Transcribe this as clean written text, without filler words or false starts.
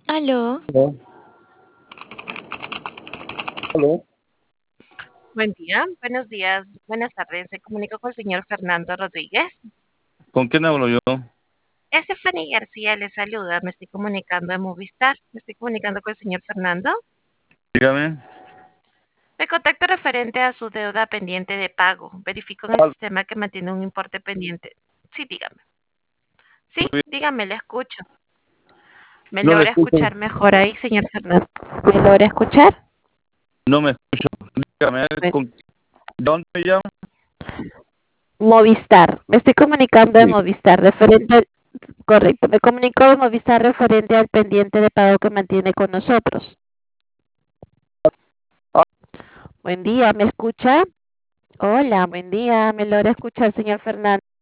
Aló, Aló, aló. Buen día, buenos días, buenas tardes. Se comunicó con el señor Fernando Rodríguez. ¿Con quién hablo yo? Stephanie García le saluda. Me estoy comunicando de Movistar. Me estoy comunicando con el señor Fernando. Dígame. Me contacto referente a su deuda pendiente de pago. Verifico en el Ah, sistema que mantiene un importe pendiente. Sí, dígame. muy Sí, bien. dígame, le escucho. ¿Me No le logra escucho, escuchar mejor ahí, señor Fernando? ¿Me logra escuchar? no me escucho. Dígame, a ver, Bueno, ¿de dónde me llama? Movistar. Me estoy comunicando de Sí. Movistar referente. Correcto, me comunico de Movistar referente al pendiente de pago que mantiene con nosotros. Ah, Buen día, ¿me escucha? Hola, buen día, ¿me logra escuchar, señor Fernández?